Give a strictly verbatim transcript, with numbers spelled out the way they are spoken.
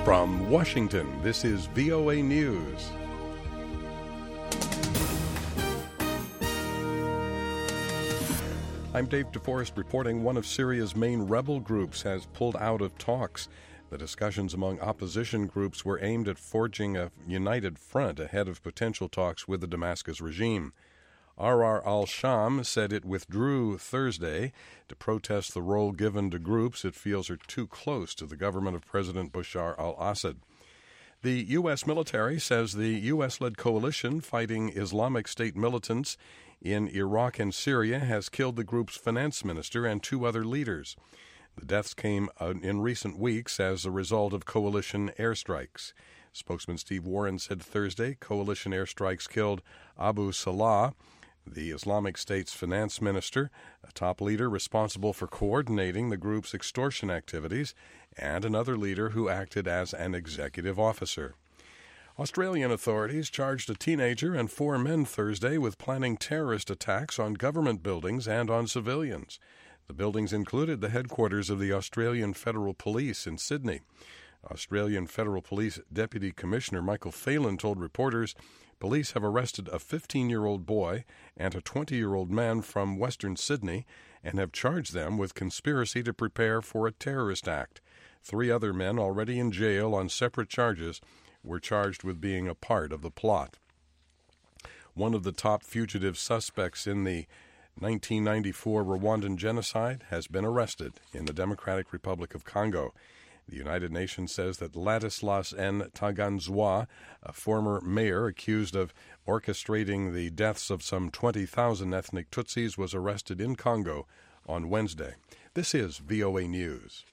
From Washington, this is V O A News. I'm Dave DeForest reporting one of Syria's main rebel groups has pulled out of talks. The discussions among opposition groups were aimed at forging a united front ahead of potential talks with the Damascus regime. Ahrar al-Sham said it withdrew Thursday to protest the role given to groups it feels are too close to the government of President Bashar al-Assad. The U S military says the U S-led coalition fighting Islamic State militants in Iraq and Syria has killed the group's finance minister and two other leaders. The deaths came in recent weeks as a result of coalition airstrikes. Spokesman Steve Warren said Thursday coalition airstrikes killed Abu Salah, the Islamic State's finance minister, a top leader responsible for coordinating the group's extortion activities, and another leader who acted as an executive officer. Australian authorities charged a teenager and four men Thursday with planning terrorist attacks on government buildings and on civilians. The buildings included the headquarters of the Australian Federal Police in Sydney. Australian Federal Police Deputy Commissioner Michael Phelan told reporters police have arrested a fifteen-year-old boy and a twenty-year-old man from Western Sydney and have charged them with conspiracy to prepare for a terrorist act. Three other men already in jail on separate charges were charged with being a part of the plot. One of the top fugitive suspects in the nineteen ninety-four Rwandan genocide has been arrested in the Democratic Republic of Congo. The United Nations says that Ladislas Ntaganzwa, a former mayor accused of orchestrating the deaths of some twenty thousand ethnic Tutsis, was arrested in Congo on Wednesday. This is V O A News.